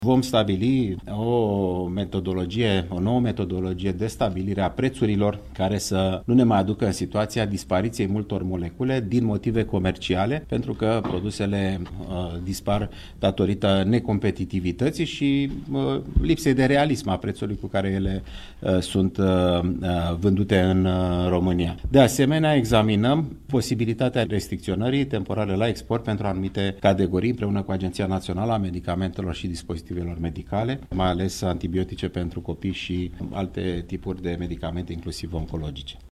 Vom stabili o nouă metodologie de stabilire a prețurilor care să nu ne mai aducă în situația dispariției multor molecule din motive comerciale, pentru că produsele dispar datorită necompetitivității și lipsei de realism a prețului cu care ele sunt vândute în România. De asemenea, examinăm posibilitatea restricționării temporare la export pentru anumite categorii împreună cu Agenția Națională a Medicamentelor și Dispozitivelor medicale, mai ales antibiotice pentru copii și alte tipuri de medicamente, inclusiv oncologice.